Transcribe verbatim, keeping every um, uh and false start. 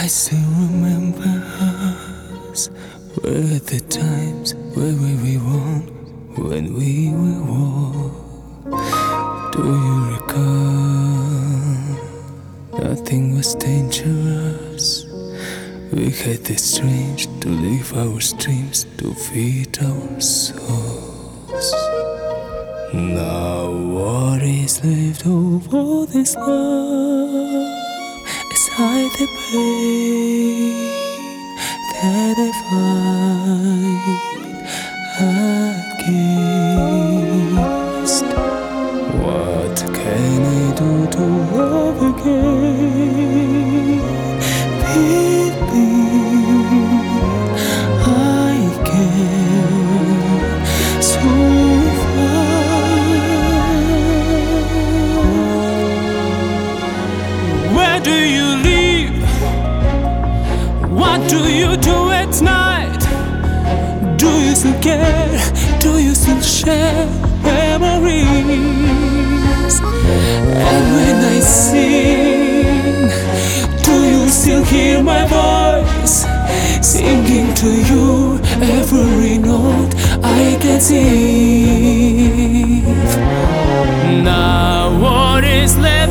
I still remember us. Were the times where we won, when we were war. Do you recall? Nothing was dangerous. We had the strength to live our dreams, to feed our souls. Now what is left of all this love is hide the pain that I fight against. What can I do to love again? Beat me, I can so far. Where do you live? What do you do at night? Do you still care? Do you still share memories? And when I sing, do you still hear my voice? Singing to you every note I can sing. Now what is left?